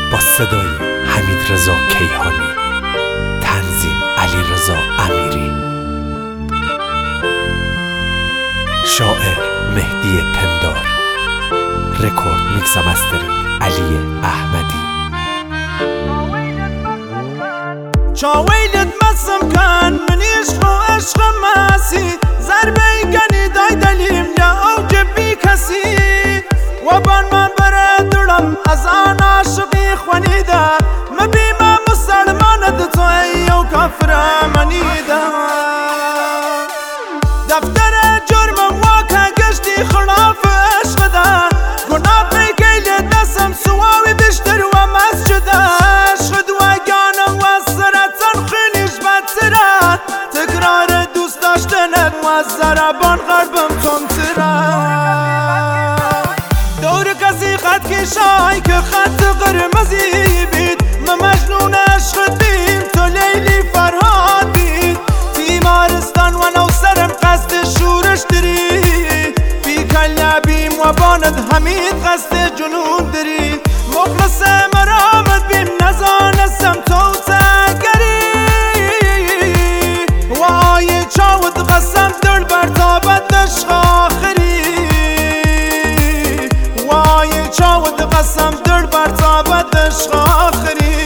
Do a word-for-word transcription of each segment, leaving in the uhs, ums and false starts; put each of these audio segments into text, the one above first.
با صدای حمید رضا کیهانی، تنظیم علی رضا امیری، شاعر مهدی پندار، رکورد میکس و مسترینگ علی احمدی. چاویلت مسم کن من عشق و عشق ماسی ضربه گنی دای دلیم یا اوج بی کسی و بان من بردرم از آن عاشقی خوانیده مبیمه مسلمانت تو ایو کافر منیده دفتر جرمم واکه گشتی خلاف عشق ده گناه پیگیل دستم سواوی بشتر و مسجده عشق دوگانم و سرطان خیلیش بدتره تکرار دوست داشتنت و زربان غربم تندتره دور کسی خط کشای که خط قرمزی بید من مجنون عشق دیم تو لیلی فرهاد بید بیمارستان و نو سرم قصد شورش داری بی کلبیم و باند حمید قصد جنون داری مخلص مرامت بیم نزانستم تو تگری و آی چاود قسم دل بر تابت عشق آخری و آی چاود قسم دل بر تابت عشق آخری.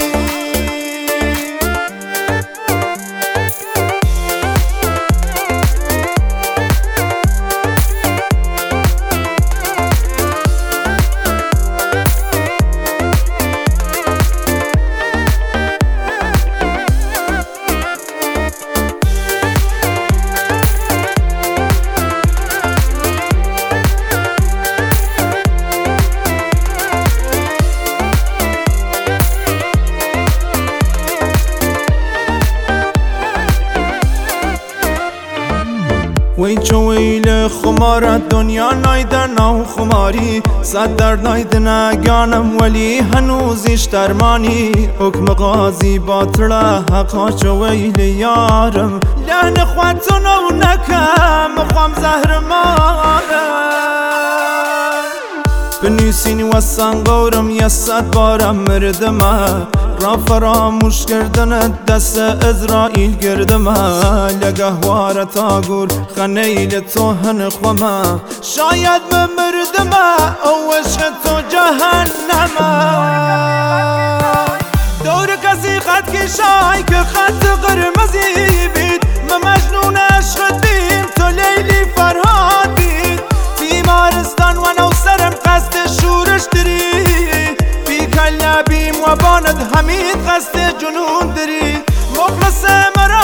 وی چویل خمارت دنیا نایده نو خماری صد در نایده نگانم ولی هنوزیش درمانی حکم قاضی باطله حقا چویل یارم لحن خواتو نو نکم خوام زهر مارم بنویسینی و سنگورم یه صد بارم مردمه را فراموش کردن دست ازرائیل گردمه لگهوار تاگور خنیل تو هن خومه شاید ممردمه او عشق تو جهنمه دور کسی خط کشای که خط قرمزی بید من مجنون عشق دیم تو لیلی فرهاد بید بیمارستان و نو سرم قصد شورش داری بی کلبیم و باند حمید قصد جنون داری مخلص مرا